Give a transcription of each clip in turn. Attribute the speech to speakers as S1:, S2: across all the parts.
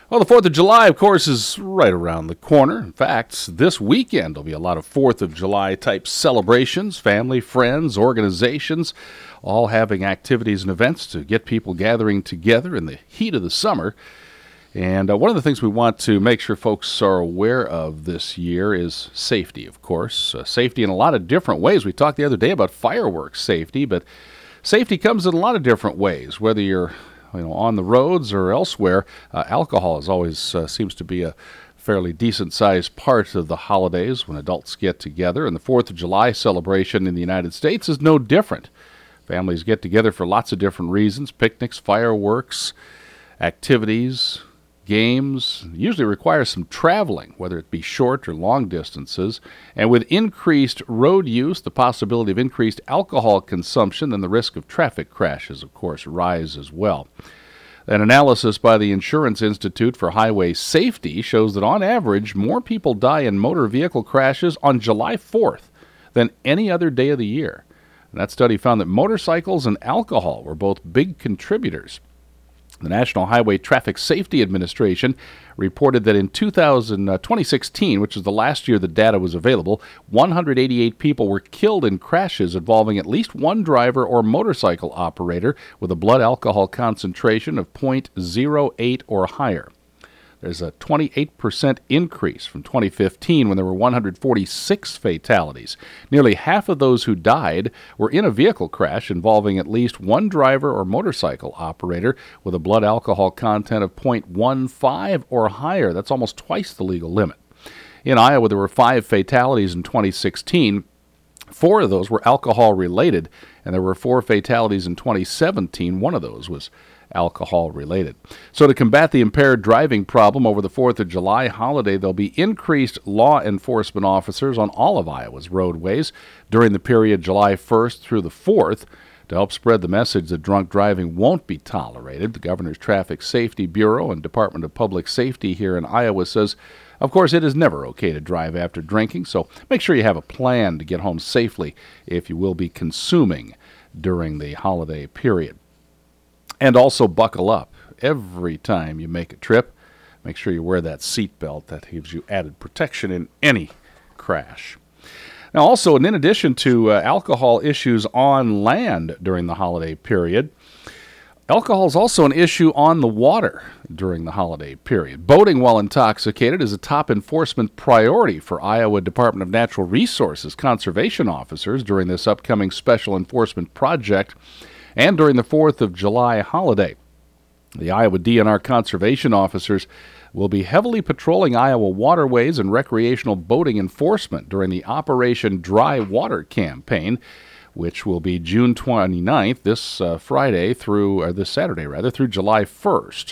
S1: Well, the 4th of July, of course, is right around the corner. In fact, this weekend there'll be a lot of 4th of July type celebrations, family, friends, organizations, all having activities and events to get people gathering together in the heat of the summer. And one of the things we want to make sure folks are aware of this year is safety, of course. Safety in a lot of different ways. We talked the other day about fireworks safety, but safety comes in a lot of different ways, whether you're on the roads or elsewhere. Alcohol is always seems to be a fairly decent-sized part of the holidays when adults get together, and the 4th of July celebration in the United States is no different. Families get together for lots of different reasons: picnics, fireworks, activities, games. Usually require some traveling, whether it be short or long distances. And with increased road use, the possibility of increased alcohol consumption, then the risk of traffic crashes, of course, rise as well. An analysis by the Insurance Institute for Highway Safety shows that on average, more people die in motor vehicle crashes on July 4th than any other day of the year. And that study found that motorcycles and alcohol were both big contributors. The National Highway Traffic Safety Administration reported that in 2016, which is the last year the data was available, 188 people were killed in crashes involving at least one driver or motorcycle operator with a blood alcohol concentration of 0.08 or higher. There's a 28% increase from 2015 when there were 146 fatalities. Nearly half of those who died were in a vehicle crash involving at least one driver or motorcycle operator with a blood alcohol content of 0.15 or higher. That's almost twice the legal limit. In Iowa, there were 5 fatalities in 2016. 4 of those were alcohol-related, and there were 4 fatalities in 2017. One of those was alcohol-related. So to combat the impaired driving problem over the 4th of July holiday, there'll be increased law enforcement officers on all of Iowa's roadways during the period July 1st through the 4th to help spread the message that drunk driving won't be tolerated. The Governor's Traffic Safety Bureau and Department of Public Safety here in Iowa says, of course, it is never okay to drive after drinking, so make sure you have a plan to get home safely if you will be consuming during the holiday period. And also buckle up every time you make a trip. Make sure you wear that seat belt. That gives you added protection in any crash. Now also, in addition to alcohol issues on land during the holiday period, alcohol is also an issue on the water during the holiday period. Boating while intoxicated is a top enforcement priority for Iowa Department of Natural Resources conservation officers during this upcoming special enforcement project and during the 4th of July holiday. The Iowa DNR conservation officers will be heavily patrolling Iowa waterways and recreational boating enforcement during the Operation Dry Water campaign, which will be June 29th, this Saturday, through July 1st.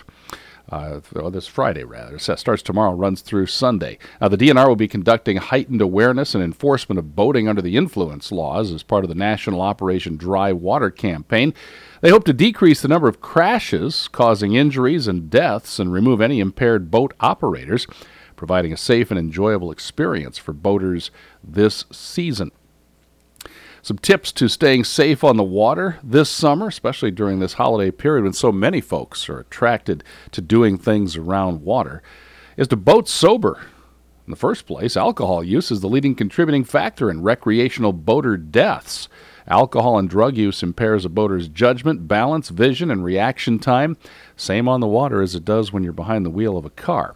S1: This Friday, rather. It starts tomorrow, runs through Sunday. The DNR will be conducting heightened awareness and enforcement of boating under the influence laws as part of the National Operation Dry Water campaign. They hope to decrease the number of crashes causing injuries and deaths and remove any impaired boat operators, providing a safe and enjoyable experience for boaters this season. Some tips to staying safe on the water this summer, especially during this holiday period when so many folks are attracted to doing things around water, is to boat sober. In the first place, alcohol use is the leading contributing factor in recreational boater deaths. Alcohol and drug use impairs a boater's judgment, balance, vision, and reaction time. Same on the water as it does when you're behind the wheel of a car.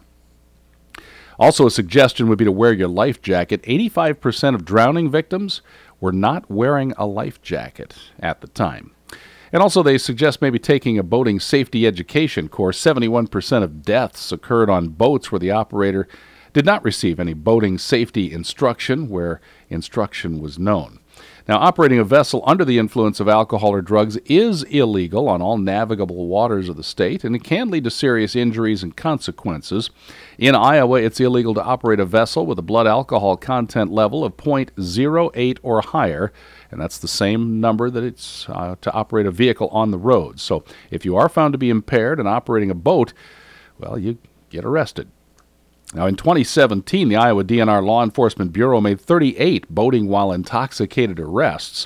S1: Also, a suggestion would be to wear your life jacket. 85% of drowning victims were not wearing a life jacket at the time. And also they suggest maybe taking a boating safety education course. 71% of deaths occurred on boats where the operator did not receive any boating safety instruction where instruction was known. Now, operating a vessel under the influence of alcohol or drugs is illegal on all navigable waters of the state, and it can lead to serious injuries and consequences. In Iowa, it's illegal to operate a vessel with a blood alcohol content level of 0.08 or higher, and that's the same number that it's to operate a vehicle on the road. So if you are found to be impaired and operating a boat, well, you get arrested. Now, in 2017, the Iowa DNR Law Enforcement Bureau made 38 boating while intoxicated arrests.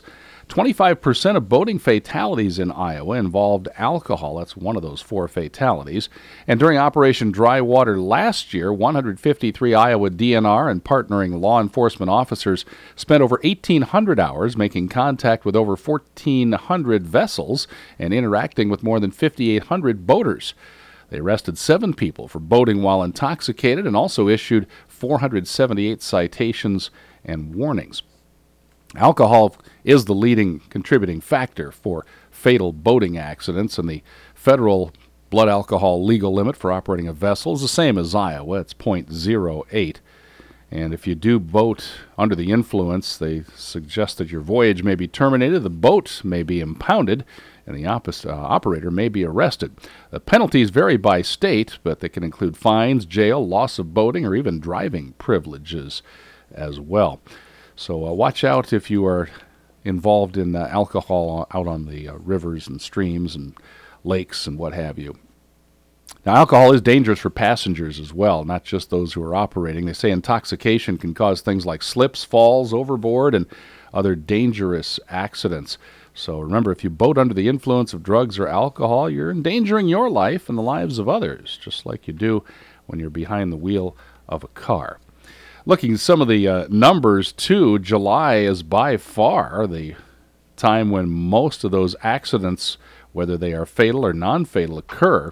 S1: 25% of boating fatalities in Iowa involved alcohol. That's one of those 4 fatalities. And during Operation Dry Water last year, 153 Iowa DNR and partnering law enforcement officers spent over 1,800 hours making contact with over 1,400 vessels and interacting with more than 5,800 boaters. They arrested 7 people for boating while intoxicated and also issued 478 citations and warnings. Alcohol is the leading contributing factor for fatal boating accidents, and the federal blood alcohol legal limit for operating a vessel is the same as Iowa. It's 0.08. And if you do boat under the influence, they suggest that your voyage may be terminated, the boat may be impounded, and the operator may be arrested. The penalties vary by state, but they can include fines, jail, loss of boating, or even driving privileges as well. So watch out if you are involved in alcohol out on the rivers and streams and lakes and what have you. Now, alcohol is dangerous for passengers as well, not just those who are operating. They say intoxication can cause things like slips, falls overboard, and other dangerous accidents. So remember, if you boat under the influence of drugs or alcohol, you're endangering your life and the lives of others, just like you do when you're behind the wheel of a car. Looking at some of the numbers, too, July is by far the time when most of those accidents, whether they are fatal or non-fatal, occur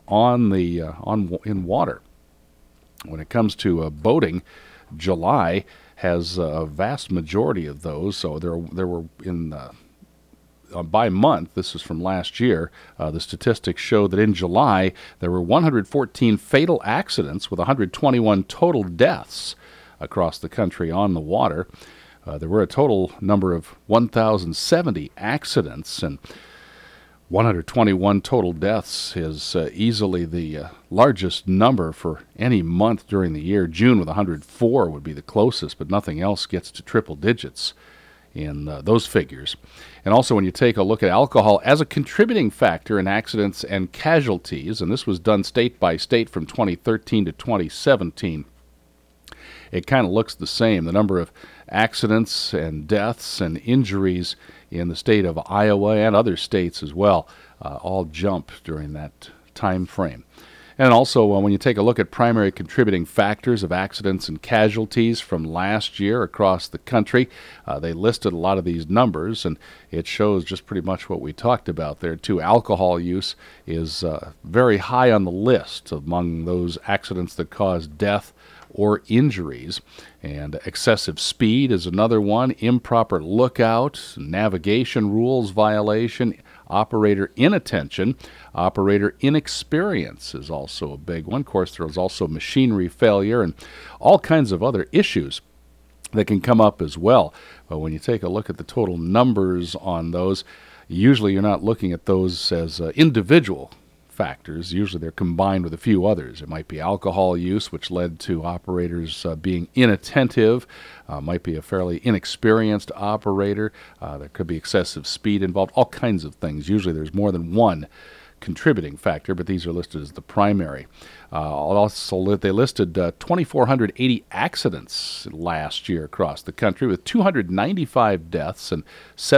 S1: in water. When it comes to boating, July has a vast majority of those. So there were in by month, this is from last year, the statistics show that in July there were 114 fatal accidents with 121 total deaths across the country on the water. There were a total number of 1,070 accidents, and 121 total deaths is easily the largest number for any month during the year. June with 104 would be the closest, but nothing else gets to triple digits in those figures. And also when you take a look at alcohol as a contributing factor in accidents and casualties, and this was done state by state from 2013 to 2017, it kind of looks the same. The number of accidents and deaths and injuries in the state of Iowa and other states as well all jump during that time frame. And also, when you take a look at primary contributing factors of accidents and casualties from last year across the country, they listed a lot of these numbers, and it shows just pretty much what we talked about there, too. Alcohol use is very high on the list among those accidents that cause death or injuries. And excessive speed is another one, improper lookout, navigation rules violation, operator inattention, operator inexperience is also a big one. Of course, there's also machinery failure and all kinds of other issues that can come up as well. But when you take a look at the total numbers on those, usually you're not looking at those as individual factors. Usually they're combined with a few others. It might be alcohol use, which led to operators being inattentive. Might be a fairly inexperienced operator. There could be excessive speed involved. All kinds of things. Usually there's more than one contributing factor, but these are listed as the primary. Also, they listed 2,480 accidents last year across the country, with 295 deaths and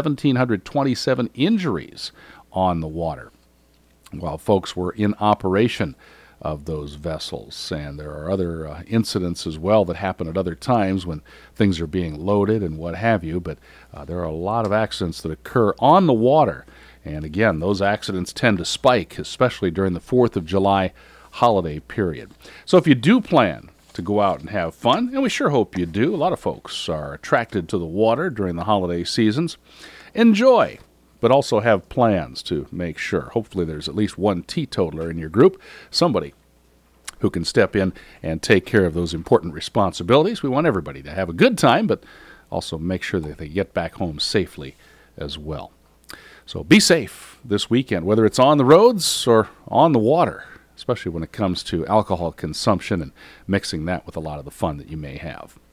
S1: 1,727 injuries on the water while folks were in operation of those vessels. And there are other incidents as well that happen at other times when things are being loaded and what have you, but there are a lot of accidents that occur on the water. And again, those accidents tend to spike, especially during the 4th of July holiday period. So if you do plan to go out and have fun, and we sure hope you do, a lot of folks are attracted to the water during the holiday seasons, enjoy, but also have plans to make sure. Hopefully there's at least one teetotaler in your group, somebody who can step in and take care of those important responsibilities. We want everybody to have a good time, but also make sure that they get back home safely as well. So be safe this weekend, whether it's on the roads or on the water, especially when it comes to alcohol consumption and mixing that with a lot of the fun that you may have.